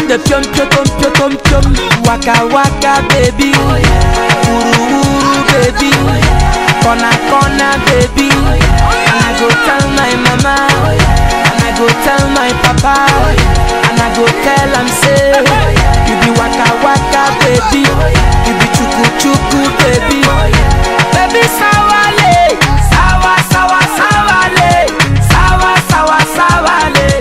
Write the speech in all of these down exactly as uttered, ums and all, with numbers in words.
the pium pium pium pium. Waka waka baby, uru uru baby, corner corner baby. And I go tell my mama, and I go tell my papa, and I go tell am say, you be waka waka baby, you be chuku chuku baby, baby sawale, sawa sawa sawale, sawa sawa sawale.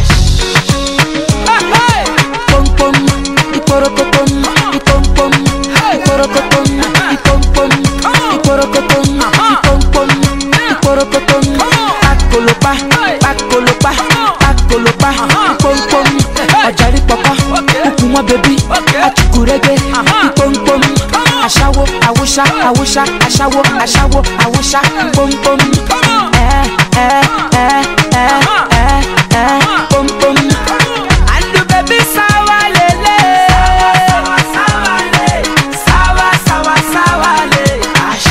Pom pom, iporokotom, ipom pom, iporokotom, ipom pom, iporokotom, ipom pom, iporokotom. Pakolopa, pakolopa, pakolopa, ipom pom. Ajari papa, ukuma baby, achukurege, ipom pom. Ashawo, awusha, awusha, ashawo, ashawo, awusha, pom pom. Eh, eh, eh, eh, eh, eh, pom pom. And the baby sawa lele, sawa sawa le, sawa sawa sawa le. Ash,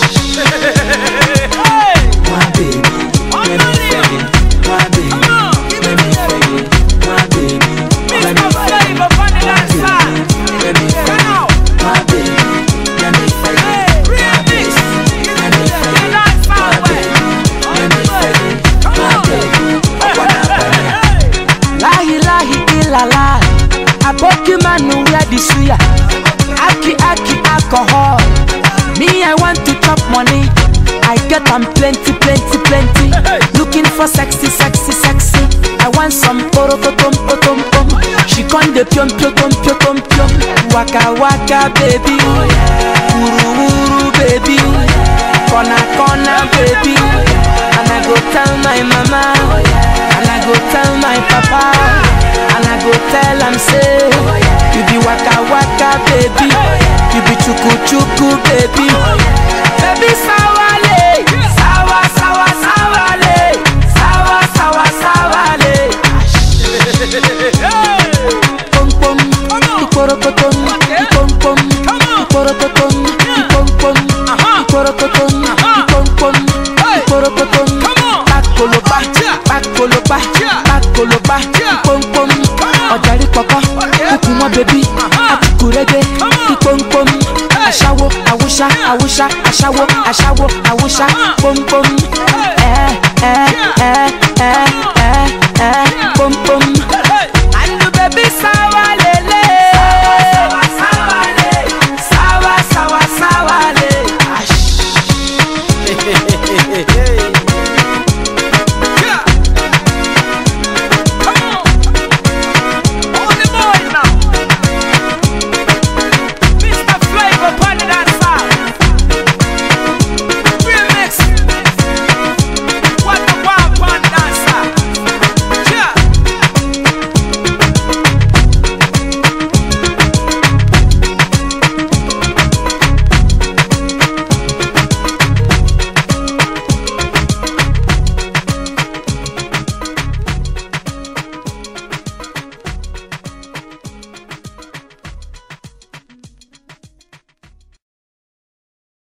my baby, let me feel it, my baby, let me feel it, my baby, let me feel it, my baby, let me feel it, my baby, let me feel it, my baby, let me feel it, my baby, let me feel it, my baby, lahi lahi ilala, aboki manu where the suya, aki aki alcohol. Me I want to chop money, I get am plenty plenty plenty. Looking for sexy sexy sexy, I want some porokotom potom pom. She con the pium pium pium pium pium. Waka waka baby, uru uru baby, corner corner baby. And I go tell my mama, and I go tell my papa, and I go tell am say, you be waka waka baby, you be chuku chuku baby, baby sawale, sawa sawa sawale, sawa sawa sawale. Pom pom, iporokotom, ipom pom, iporokotom, ipom pom, iporokotom, ipom pom, iporokotom. Pakolopa, pakolopa, pakolopa, ipom pom. Ajari papa, ukuma baby, achukurege, ipom pom. Ashawo, awusha, awusha, ashawo, ashawo, awusha, pom pom. Eh, eh, eh, eh,